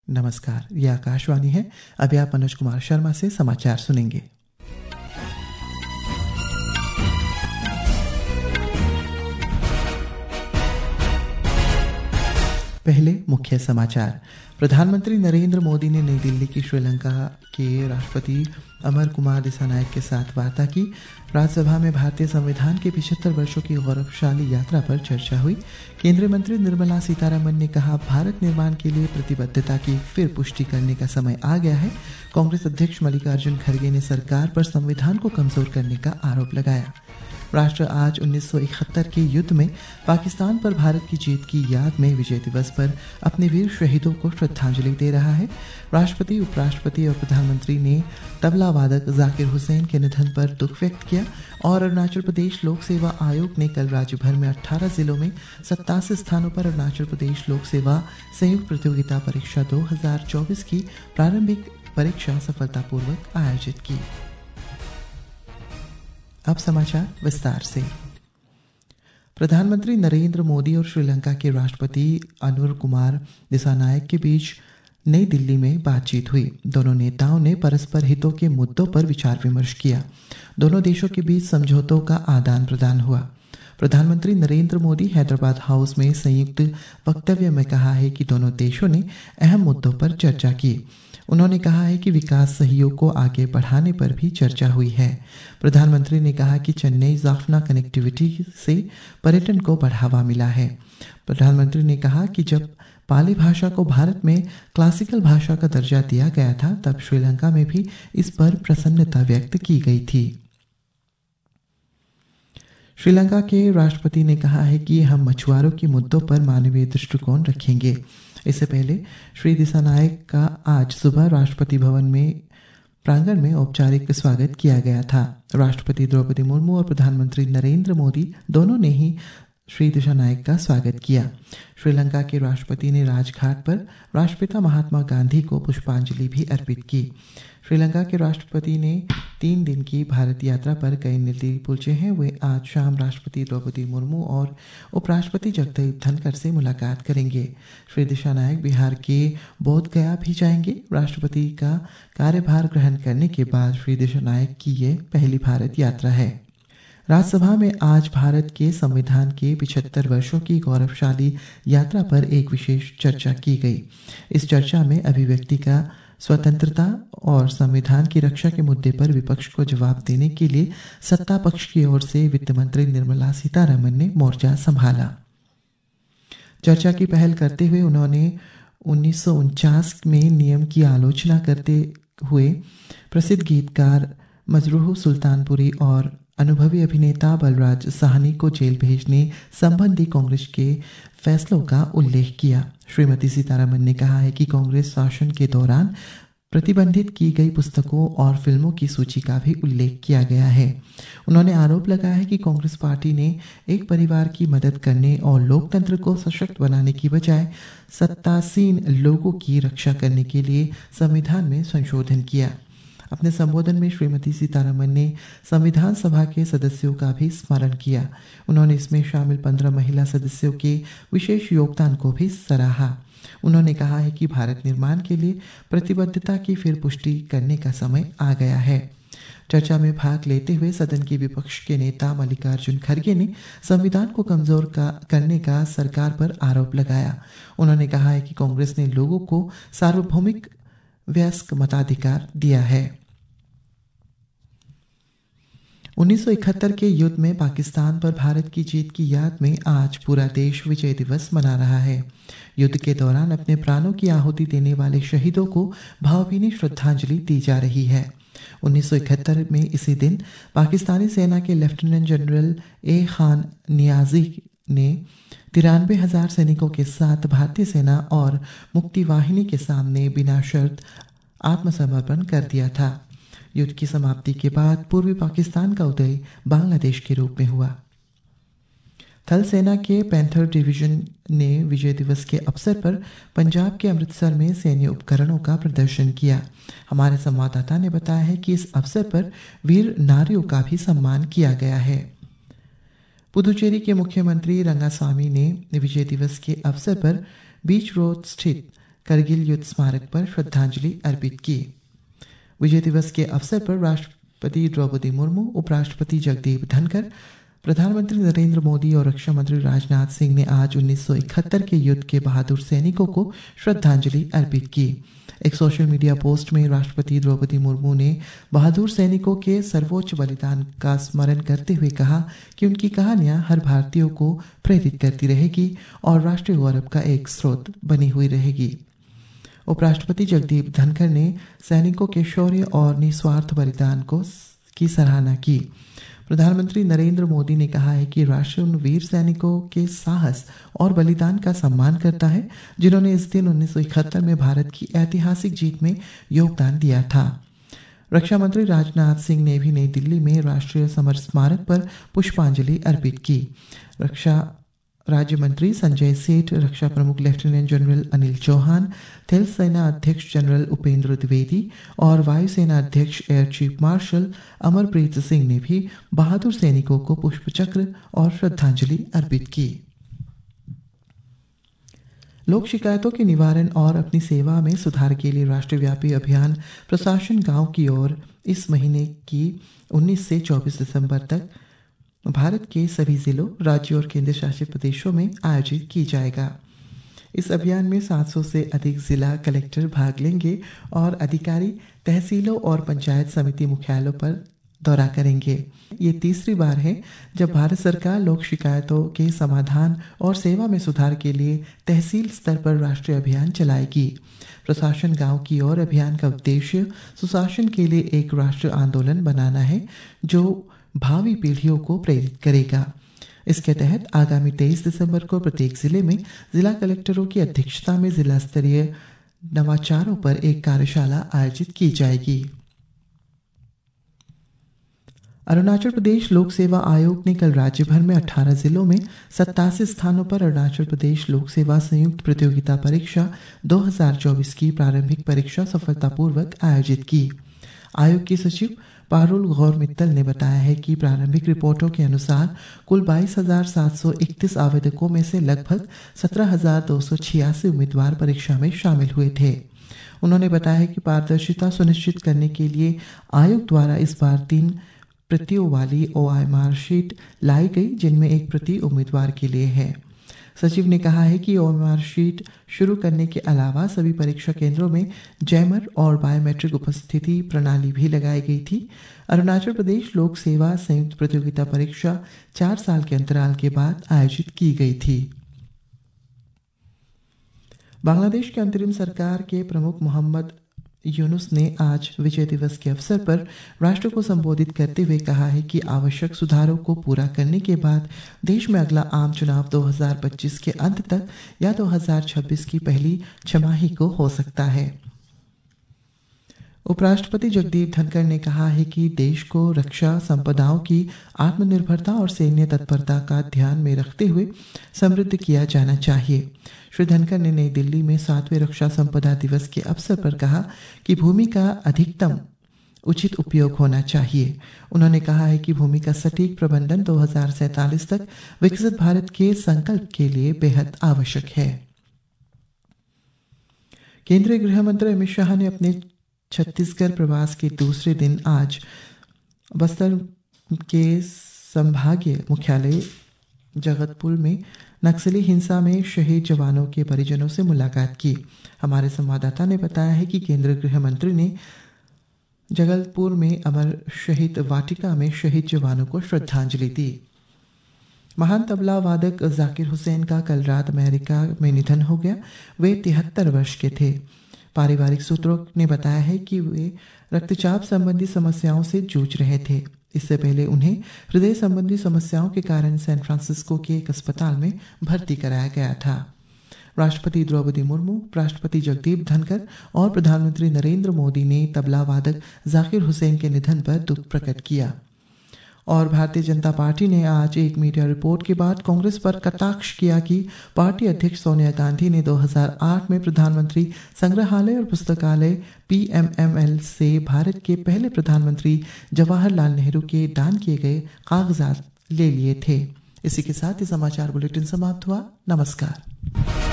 नमस्कार, ये आकाशवाणी है। अभी आप मनोज कुमार शर्मा से समाचार सुनेंगे। पहले मुख्य समाचार। प्रधानमंत्री नरेंद्र मोदी ने नई दिल्ली की श्रीलंका के राष्ट्रपति अमर कुमार दिसानायक के साथ वार्ता की। राज्यसभा में भारतीय संविधान के 75 वर्षों की गौरवशाली यात्रा पर चर्चा हुई। केंद्रीय मंत्री निर्मला सीतारमण ने कहा, भारत निर्माण के लिए प्रतिबद्धता की फिर पुष्टि करने का समय आ गया है। कांग्रेस अध्यक्ष मल्लिकार्जुन खड़गे ने सरकार पर संविधान को कमजोर करने का आरोप लगाया। राष्ट्र आज 1971 के युद्ध में पाकिस्तान पर भारत की जीत की याद में विजय दिवस पर अपने वीर शहीदों को श्रद्धांजलि दे रहा है। राष्ट्रपति, उपराष्ट्रपति और प्रधानमंत्री ने तबला वादक जाकिर हुसैन के निधन पर दुख व्यक्त किया और अरुणाचल प्रदेश लोक सेवा आयोग ने कल राज्य भर में 18 जिलों में 87 स्थानों पर अरुणाचल प्रदेश लोक सेवा संयुक्त प्रतियोगिता परीक्षा 2024 की प्रारंभिक परीक्षा सफलतापूर्वक आयोजित की। अब समाचार विस्तार से। प्रधानमंत्री नरेंद्र मोदी और श्रीलंका के राष्ट्रपति अनुर कुमार दिसानायक के बीच नई दिल्ली में बातचीत हुई। दोनों नेताओं ने परस्पर हितों के मुद्दों पर विचार विमर्श किया। दोनों देशों के बीच समझौतों का आदान प्रदान हुआ। प्रधानमंत्री नरेंद्र मोदी हैदराबाद हाउस में संयुक्त वक्तव्य में कहा है कि दोनों देशों ने अहम मुद्दों पर चर्चा की। उन्होंने कहा है कि विकास सहयोग को आगे बढ़ाने पर भी चर्चा हुई है। प्रधानमंत्री ने कहा कि चेन्नई जाफना कनेक्टिविटी से पर्यटन को बढ़ावा मिला है। प्रधानमंत्री ने कहा कि जब पाली भाषा को भारत में क्लासिकल भाषा का दर्जा दिया गया था, तब श्रीलंका में भी इस पर प्रसन्नता व्यक्त की गई थी। श्रीलंका के राष्ट्रपति ने कहा है कि हम मछुआरों के मुद्दों पर मानवीय दृष्टिकोण रखेंगे। इससे पहले श्री दिसानायक का आज सुबह राष्ट्रपति भवन में प्रांगण में औपचारिक स्वागत किया गया था। राष्ट्रपति द्रौपदी मुर्मू और प्रधानमंत्री नरेंद्र मोदी दोनों ने ही श्री दिसानायक का स्वागत किया। श्रीलंका के राष्ट्रपति ने राजघाट पर राष्ट्रपिता महात्मा गांधी को पुष्पांजलि भी अर्पित की। श्रीलंका के राष्ट्रपति ने 3 दिन की भारत यात्रा पर कई नई पहुंचे हैं। वे आज शाम राष्ट्रपति द्रौपदी मुर्मू और उपराष्ट्रपति जगदीप धनखड़ से मुलाकात करेंगे। श्री दिसानायक बिहार के बोध गया भी जाएंगे। राष्ट्रपति का कार्यभार ग्रहण करने के बाद श्री दिसानायक की ये पहली भारत यात्रा है। राज्यसभा में आज भारत के संविधान के 75 वर्षों की गौरवशाली यात्रा पर एक विशेष चर्चा की गई। इस चर्चा में अभिव्यक्ति का स्वतंत्रता और संविधान की रक्षा के मुद्दे पर विपक्ष को जवाब देने के लिए सत्ता पक्ष की ओर से वित्त मंत्री निर्मला सीतारमण ने मोर्चा संभाला। चर्चा की पहल करते हुए उन्होंने 1949 में नियम की आलोचना करते हुए प्रसिद्ध गीतकार मजरूह सुल्तानपुरी और अनुभवी अभिनेता बलराज साहनी को जेल भेजने संबंधी कांग्रेस के फैसलों का उल्लेख किया। श्रीमती सीतारमण ने कहा है कि कांग्रेस शासन के दौरान प्रतिबंधित की गई पुस्तकों और फिल्मों की सूची का भी उल्लेख किया गया है। उन्होंने आरोप लगाया है कि कांग्रेस पार्टी ने एक परिवार की मदद करने और लोकतंत्र को सशक्त बनाने की बजाय सत्तासीन लोगों की रक्षा करने के लिए संविधान में संशोधन किया। अपने संबोधन में श्रीमती सीतारमण ने संविधान सभा के सदस्यों का भी स्मरण किया। उन्होंने इसमें शामिल 15 महिला सदस्यों के विशेष योगदान को भी सराहा। उन्होंने कहा है कि भारत निर्माण के लिए प्रतिबद्धता की फिर पुष्टि करने का समय आ गया है। चर्चा में भाग लेते हुए सदन के विपक्ष के नेता मल्लिकार्जुन खड़गे ने संविधान को कमजोर करने का सरकार पर आरोप लगाया। उन्होंने कहा है कि कांग्रेस ने लोगों को सार्वभौमिक वयस्क मताधिकार दिया है। 1971 के युद्ध में पाकिस्तान पर भारत की जीत की याद में आज पूरा देश विजय दिवस मना रहा है। युद्ध के दौरान अपने प्राणों की आहुति देने वाले शहीदों को भावभीनी श्रद्धांजलि दी जा रही है। 1971 में इसी दिन पाकिस्तानी सेना के lieutenant general A Khan Niazi ने 93,000 सैनिकों के साथ भारतीय सेना और मुक्ति वाहिनी के सामने बिना शर्त आत्मसमर्पण कर दिया था। युद्ध की समाप्ति के बाद पूर्वी पाकिस्तान का उदय बांग्लादेश के रूप में हुआ। थल सेना के पैंथर डिवीजन ने विजय दिवस के अवसर पर पंजाब के अमृतसर में सैन्य उपकरणों का प्रदर्शन किया। हमारे संवाददाता ने बताया है कि इस अवसर पर वीर नारियों का भी सम्मान किया गया है। पुदुचेरी के मुख्यमंत्री रंगास्वामी ने विजय दिवस के अवसर पर बीच रोड स्थित करगिल युद्ध स्मारक पर श्रद्धांजलि अर्पित की। विजय दिवस के अवसर पर राष्ट्रपति द्रौपदी मुर्मू, उपराष्ट्रपति जगदीप धनखड़, प्रधानमंत्री नरेंद्र मोदी और रक्षा मंत्री राजनाथ सिंह ने आज 1971 के युद्ध के बहादुर सैनिकों को श्रद्धांजलि अर्पित की। एक सोशल मीडिया पोस्ट में राष्ट्रपति द्रौपदी मुर्मू ने बहादुर सैनिकों के सर्वोच्च बलिदान का स्मरण करते हुए कहा कि उनकी कहानियां हर भारतीय को प्रेरित करती रहेगी और राष्ट्रीय गौरव का एक स्रोत बनी हुई रहेगी। उपराष्ट्रपति जगदीप धनखड़ ने सैनिकों के शौर्य और निस्वार्थ बलिदान की सराहना की। प्रधानमंत्री नरेंद्र मोदी ने कहा है कि राष्ट्र उन वीर सैनिकों के साहस और बलिदान का सम्मान करता है जिन्होंने इस दिन 1971 में भारत की ऐतिहासिक जीत में योगदान दिया था। रक्षा मंत्री राजनाथ सिंह ने भी नई दिल्ली में राष्ट्रीय समर स्मारक पर पुष्पांजलि अर्पित की। रक्षा राज्य मंत्री संजय सेठ, रक्षा प्रमुख लेफ्टिनेंट जनरल अनिल चौहान, थल सेना अध्यक्ष जनरल उपेंद्र द्विवेदी और वायुसेना अध्यक्ष air chief marshal Amarpreet Singh ने भी बहादुर सैनिकों को पुष्पचक्र और श्रद्धांजलि अर्पित की। लोक शिकायतों के निवारण और अपनी सेवा में सुधार के लिए राष्ट्रव्यापी अभियान प्रशासन गांव की ओर इस महीने की 19 से 24 दिसंबर तक भारत के सभी जिलों, राज्यों और केंद्र शासित प्रदेशों में आयोजित की जाएगा। इस अभियान में 700 से अधिक जिला कलेक्टर भाग लेंगे और अधिकारी तहसीलों और पंचायत समिति मुख्यालयों पर दौरा करेंगे। ये तीसरी बार है जब भारत सरकार लोक शिकायतों के समाधान और सेवा में सुधार के लिए तहसील स्तर पर राष्ट्रीय अभियान चलाएगी। प्रशासन गांव की ओर अभियान का उद्देश्य सुशासन के लिए एक राष्ट्रीय आंदोलन बनाना है जो भावी पीढ़ियों को प्रेरित करेगा। इसके तहत आगामी 23 दिसंबर को प्रत्येक जिले में जिला कलेक्टरों की अध्यक्षता में जिला स्तरीय नवाचारों पर एक कार्यशाला आयोजित की जाएगी। अरुणाचल प्रदेश लोक सेवा आयोग ने कल राज्य भर में 18 जिलों में 87 स्थानों पर अरुणाचल प्रदेश लोक सेवा संयुक्त प्रतियोगिता परीक्षा 2024 की प्रारंभिक परीक्षा सफलतापूर्वक आयोजित की। आयोग की सचिव पारुल गौर मित्तल ने बताया है कि प्रारंभिक रिपोर्टों के अनुसार कुल 22,731 आवेदकों में से लगभग 17,286 उम्मीदवार परीक्षा में शामिल हुए थे। उन्होंने बताया कि पारदर्शिता सुनिश्चित करने के लिए आयोग द्वारा इस बार 3 प्रतियों वाली OMR शीट लाई गई, जिनमें एक प्रति उम्मीदवार के लिए है। सचिव ने कहा है कि OMR शीट शुरू करने के अलावा सभी परीक्षा केंद्रों में जैमर और बायोमेट्रिक उपस्थिति प्रणाली भी लगाई गई थी। अरुणाचल प्रदेश लोक सेवा संयुक्त प्रतियोगिता परीक्षा 4 साल के अंतराल के बाद आयोजित की गई थी। बांग्लादेश के अंतरिम सरकार के प्रमुख मोहम्मद यूनुस ने आज विजय दिवस के अवसर पर राष्ट्र को संबोधित करते हुए कहा है कि आवश्यक सुधारों को पूरा करने के बाद देश में अगला आम चुनाव 2025 के अंत तक या 2026 की पहली छमाही को हो सकता है। उपराष्ट्रपति जगदीप धनखड़ ने कहा है कि देश को रक्षा संपदाओं की आत्मनिर्भरता और सैन्य तत्परता का ध्यान में रखते हुए समृद्ध किया जाना चाहिए। श्री धनखड़ ने नई दिल्ली में 7वें रक्षा संपदा दिवस के अवसर पर कहा कि भूमि का अधिकतम उचित उपयोग होना चाहिए। उन्होंने कहा है कि भूमि का सटीक प्रबंधन 2047 तक विकसित भारत के संकल्प के लिए बेहद आवश्यक है। केंद्रीय गृह मंत्री अमित शाह ने अपने छत्तीसगढ़ प्रवास के दूसरे दिन आज बस्तर के संभागीय मुख्यालय जगतपुर में नक्सली हिंसा में शहीद जवानों के परिजनों से मुलाकात की। हमारे संवाददाता ने बताया है कि केंद्रीय गृह मंत्री ने जगतपुर में अमर शहीद वाटिका में शहीद जवानों को श्रद्धांजलि दी। महान तबला वादक जाकिर हुसैन का कल रात अमेरिका में निधन हो गया। वे 73 वर्ष के थे। पारिवारिक सूत्रों ने बताया है कि वे रक्तचाप संबंधी समस्याओं से जूझ रहे थे। इससे पहले उन्हें हृदय संबंधी समस्याओं के कारण सैन फ्रांसिस्को के एक अस्पताल में भर्ती कराया गया था। राष्ट्रपति द्रौपदी मुर्मू, उपराष्ट्रपति जगदीप धनखड़ और प्रधानमंत्री नरेंद्र मोदी ने तबला वादक जाकिर हुसैन के निधन पर दुख प्रकट किया। और भारतीय जनता पार्टी ने आज एक मीडिया रिपोर्ट के बाद कांग्रेस पर कटाक्ष किया कि पार्टी अध्यक्ष सोनिया गांधी ने 2008 में प्रधानमंत्री संग्रहालय और पुस्तकालय PMML से भारत के पहले प्रधानमंत्री जवाहरलाल नेहरू के दान किए गए कागजात ले लिए थे। इसी के साथ ही समाचार बुलेटिन समाप्त हुआ। नमस्कार।